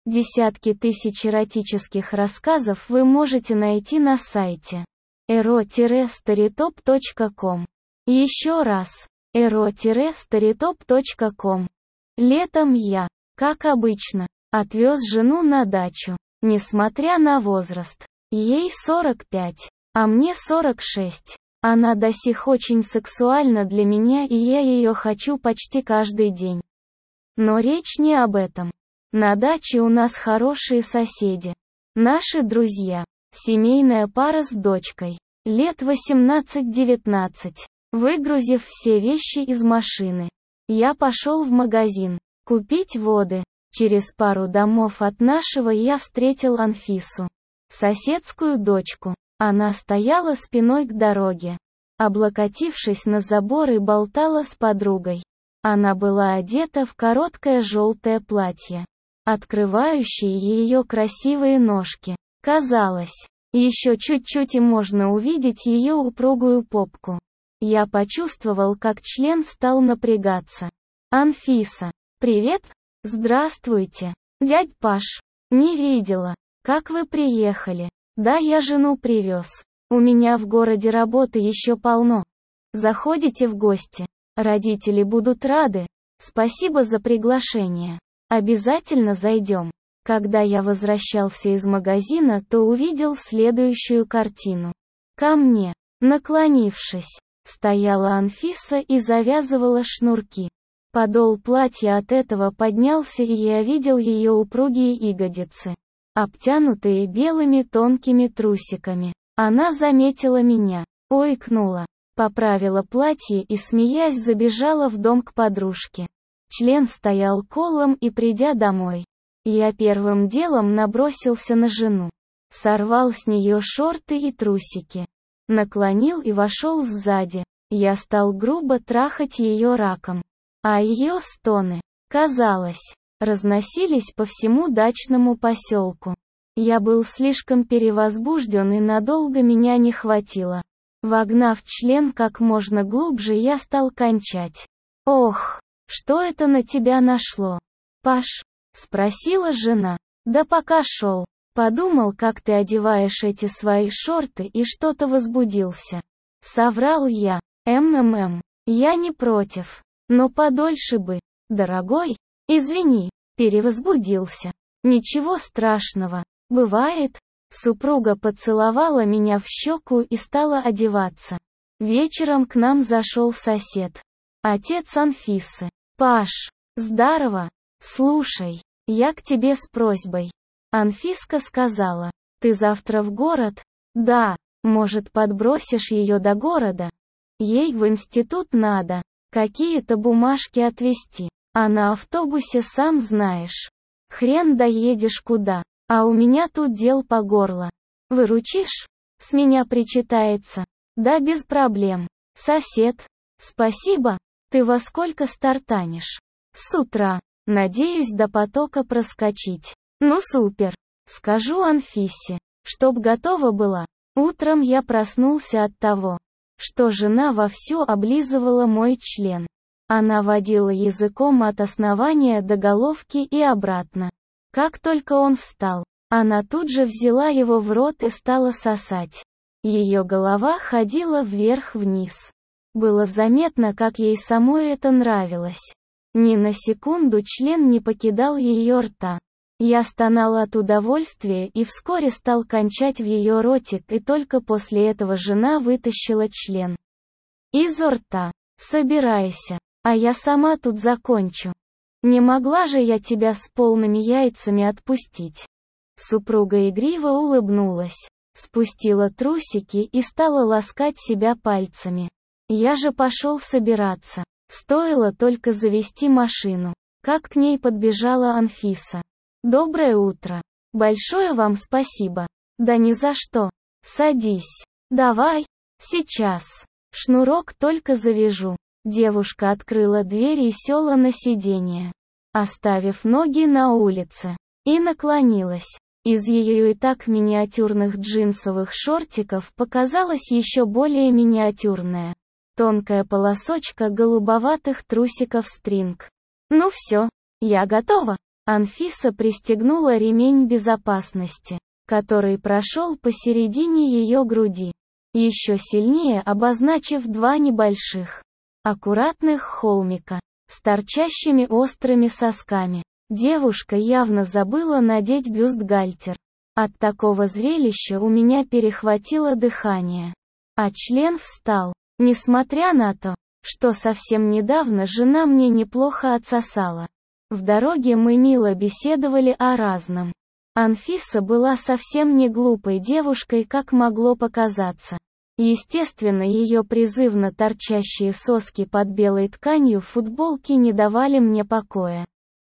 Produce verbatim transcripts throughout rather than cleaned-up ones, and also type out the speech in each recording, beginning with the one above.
Десятки тысяч эротических рассказов вы можете найти на сайте эро старитоп точка ком. Еще раз, эро старитоп точка ком. Летом я, как обычно, отвез жену на дачу. Несмотря на возраст, ей сорок пять, а мне сорок шесть. Она до сих очень сексуальна для меня, и я ее хочу почти каждый день. Но речь не об этом. На даче у нас хорошие соседи. Наши друзья. Семейная пара с дочкой. Лет восемнадцать-девятнадцать. Выгрузив все вещи из машины, я пошел в магазин купить воды. Через пару домов от нашего я встретил Анфису, соседскую дочку. Она стояла спиной к дороге, облокотившись на забор, и болтала с подругой. Она была одета в короткое желтое платье, открывающее ее красивые ножки. Казалось, еще чуть-чуть и можно увидеть ее упругую попку. Я почувствовал, как член стал напрягаться. «Анфиса, привет!» «Здравствуйте, дядь Паш. Не видела. Как вы приехали?» «Да, я жену привез. У меня в городе работы еще полно. Заходите в гости. Родители будут рады. Спасибо за приглашение. Обязательно зайдем». Когда я возвращался из магазина, то увидел следующую картину. Ко мне, наклонившись, стояла Анфиса и завязывала шнурки. Подол платья от этого поднялся, и я видел ее упругие ягодицы, обтянутые белыми тонкими трусиками. Она заметила меня, ойкнула, поправила платье и, смеясь, забежала в дом к подружке. Член стоял колом, и, придя домой, я первым делом набросился на жену, сорвал с нее шорты и трусики, наклонил и вошел сзади. Я стал грубо трахать ее раком. А ее стоны, казалось, разносились по всему дачному поселку. Я был слишком перевозбужден, и надолго меня не хватило. Вогнав член как можно глубже, я стал кончать. «Ох, что это на тебя нашло, Паш?» — спросила жена. «Да пока шел. Подумал, как ты одеваешь эти свои шорты, и что-то возбудился». Соврал я. «МММ, я не против. Но подольше бы, дорогой, извини, перевозбудился. Ничего страшного, бывает». Супруга поцеловала меня в щеку и стала одеваться. Вечером к нам зашел сосед, отец Анфисы. «Паш, здорово. Слушай, я к тебе с просьбой». Анфиска сказала: «Ты завтра в город?» «Да, может, подбросишь ее до города? Ей в институт надо. Какие-то бумажки отвезти, а на автобусе, сам знаешь. Хрен доедешь куда, а у меня тут дел по горло. Выручишь?» С меня причитается. «Да без проблем. Сосед. Спасибо. Ты во сколько стартанешь?» «С утра. Надеюсь до потока проскочить». «Ну супер. Скажу Анфисе, чтоб готова была». Утром я проснулся от того, что жена вовсю облизывала мой член. Она водила языком от основания до головки и обратно. Как только он встал, она тут же взяла его в рот и стала сосать. Ее голова ходила вверх-вниз. Было заметно, как ей самой это нравилось. Ни на секунду член не покидал ее рта. Я стонал от удовольствия и вскоре стал кончать в ее ротик, и только после этого жена вытащила член из рта. «Собирайся, а я сама тут закончу. Не могла же я тебя с полными яйцами отпустить». Супруга игриво улыбнулась, спустила трусики и стала ласкать себя пальцами. Я же пошел собираться. Стоило только завести машину, как к ней подбежала Анфиса. «Доброе утро. Большое вам спасибо». «Да ни за что. Садись. Давай. Сейчас. Шнурок только завяжу». Девушка открыла дверь и села на сиденье, оставив ноги на улице, и наклонилась. Из ее и так миниатюрных джинсовых шортиков показалась еще более миниатюрная, тонкая полосочка голубоватых трусиков стринг. «Ну все, я готова». Анфиса пристегнула ремень безопасности, который прошел посередине ее груди, еще сильнее обозначив два небольших, аккуратных холмика, с торчащими острыми сосками. Девушка явно забыла надеть бюстгальтер. От такого зрелища у меня перехватило дыхание. А член встал. Несмотря на то, что совсем недавно жена мне неплохо отсосала. В дороге мы мило беседовали о разном. Анфиса была совсем не глупой девушкой, как могло показаться. Естественно, ее призывно торчащие соски под белой тканью футболки не давали мне покоя.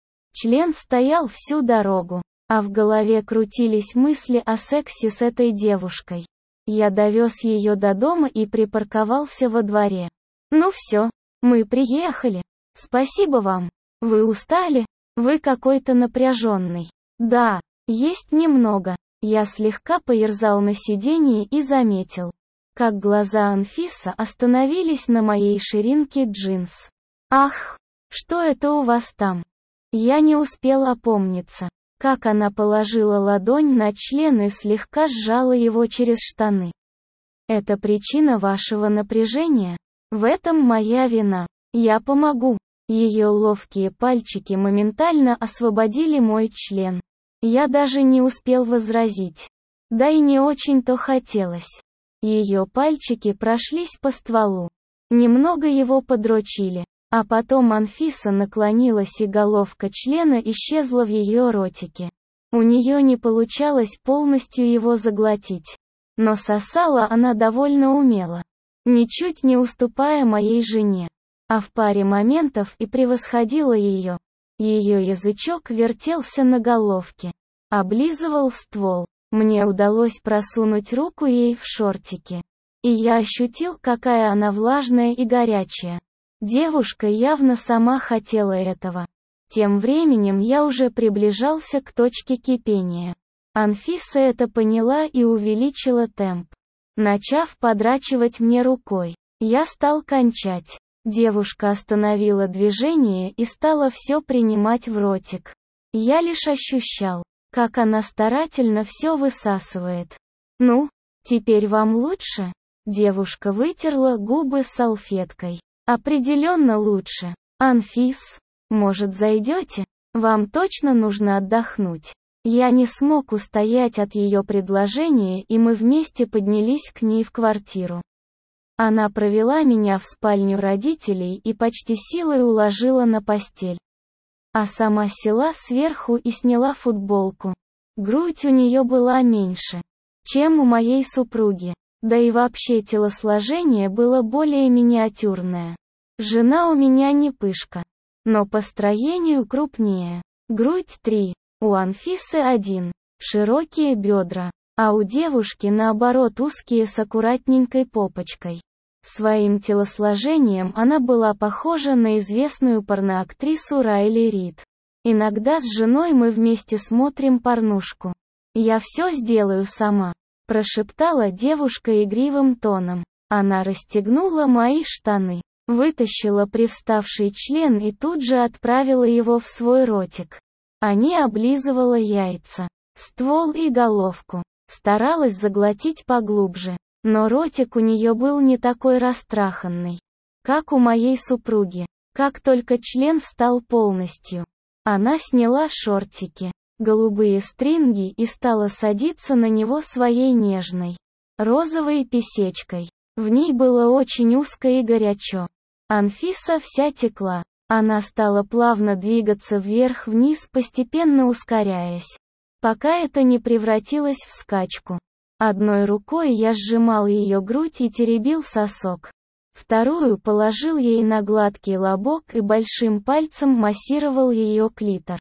Член стоял всю дорогу, а в голове крутились мысли о сексе с этой девушкой. Я довез ее до дома и припарковался во дворе. «Ну все, мы приехали. Спасибо вам. Вы устали? Вы какой-то напряженный». «Да, есть немного». Я слегка поерзал на сиденье и заметил, как глаза Анфиса остановились на моей ширинке джинс. «Ах, что это у вас там?» Я не успел опомниться, как она положила ладонь на член и слегка сжала его через штаны. «Это причина вашего напряжения? В этом моя вина. Я помогу». Ее ловкие пальчики моментально освободили мой член. Я даже не успел возразить. Да и не очень-то хотелось. Ее пальчики прошлись по стволу. Немного его подрочили. А потом Анфиса наклонилась и головка члена исчезла в ее ротике. У нее не получалось полностью его заглотить. Но сосала она довольно умело. Ничуть не уступая моей жене. А в паре моментов и превосходила ее. Ее язычок вертелся на головке. Облизывал ствол. Мне удалось просунуть руку ей в шортики. И я ощутил, какая она влажная и горячая. Девушка явно сама хотела этого. Тем временем я уже приближался к точке кипения. Анфиса это поняла и увеличила темп. Начав подрачивать мне рукой, я стал кончать. Девушка остановила движение и стала все принимать в ротик. Я лишь ощущал, как она старательно все высасывает. «Ну, теперь вам лучше?» Девушка вытерла губы салфеткой. «Определенно лучше. Анфис, может, зайдете? Вам точно нужно отдохнуть». Я не смог устоять от ее предложения, и мы вместе поднялись к ней в квартиру. Она провела меня в спальню родителей и почти силой уложила на постель. А сама села сверху и сняла футболку. Грудь у нее была меньше, чем у моей супруги. Да и вообще телосложение было более миниатюрное. Жена у меня не пышка, но по строению крупнее. Грудь три, у Анфисы один, широкие бедра, а у девушки наоборот узкие с аккуратненькой попочкой. Своим телосложением она была похожа на известную порноактрису Райли Рид. Иногда с женой мы вместе смотрим порнушку. «Я все сделаю сама», — прошептала девушка игривым тоном. Она расстегнула мои штаны, вытащила привставший член и тут же отправила его в свой ротик. А не облизывала яйца, ствол и головку. Старалась заглотить поглубже. Но ротик у нее был не такой растраханный, как у моей супруги. Как только член встал полностью, она сняла шортики, голубые стринги и стала садиться на него своей нежной, розовой писечкой. В ней было очень узко и горячо. Анфиса вся текла. Она стала плавно двигаться вверх-вниз, постепенно ускоряясь, пока это не превратилось в скачку. Одной рукой я сжимал ее грудь и теребил сосок. Вторую положил ей на гладкий лобок и большим пальцем массировал ее клитор.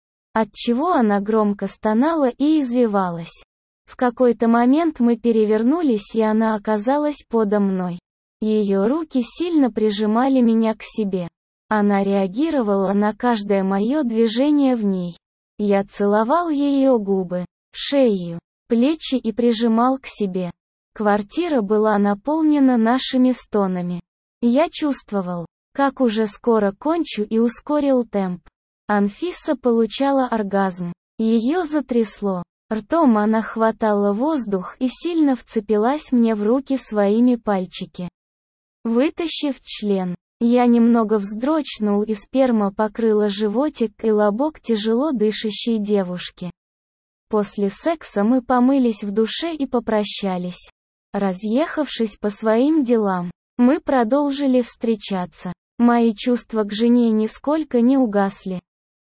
Отчего она громко стонала и извивалась. В какой-то момент мы перевернулись, и она оказалась подо мной. Ее руки сильно прижимали меня к себе. Она реагировала на каждое мое движение в ней. Я целовал ее губы, шею, плечи и прижимал к себе. Квартира была наполнена нашими стонами. Я чувствовал, как уже скоро кончу, и ускорил темп. Анфиса получала оргазм. Ее затрясло. Ртом она хватала воздух и сильно вцепилась мне в руки своими пальчики. Вытащив член, я немного вздрочнул, и сперма покрыла животик и лобок тяжело дышащей девушки. После секса мы помылись в душе и попрощались. Разъехавшись по своим делам, мы продолжили встречаться. Мои чувства к жене нисколько не угасли.